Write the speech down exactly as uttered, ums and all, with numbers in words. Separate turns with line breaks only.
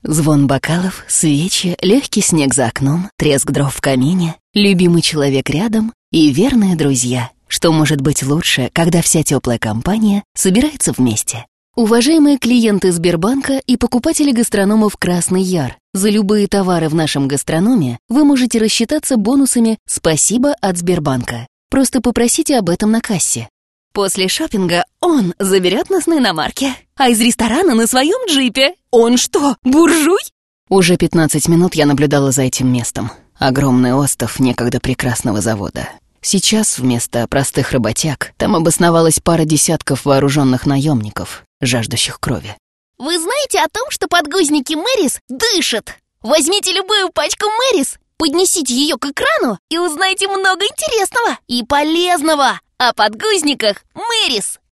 Звон бокалов, свечи, легкий снег за окном, треск дров в камине, любимый человек рядом и верные друзья. Что может быть лучше, когда вся теплая компания собирается вместе? Уважаемые клиенты Сбербанка и покупатели гастрономов «Красный Яр», за любые товары в нашем гастрономе вы можете рассчитаться бонусами «Спасибо» от Сбербанка. Просто попросите об этом на кассе. После шопинга он заберет нас на иномарке, а из ресторана на своем джипе. Он что, буржуй? Уже пятнадцать минут я наблюдала за этим местом. Огромный остов некогда прекрасного завода. Сейчас вместо простых работяг там обосновалась пара десятков вооруженных наемников, жаждущих крови.
Вы знаете о том, что подгузники Мэрис дышат? Возьмите любую пачку Мэрис, поднесите ее к экрану и узнайте много интересного и полезного о подгузниках Мэрис.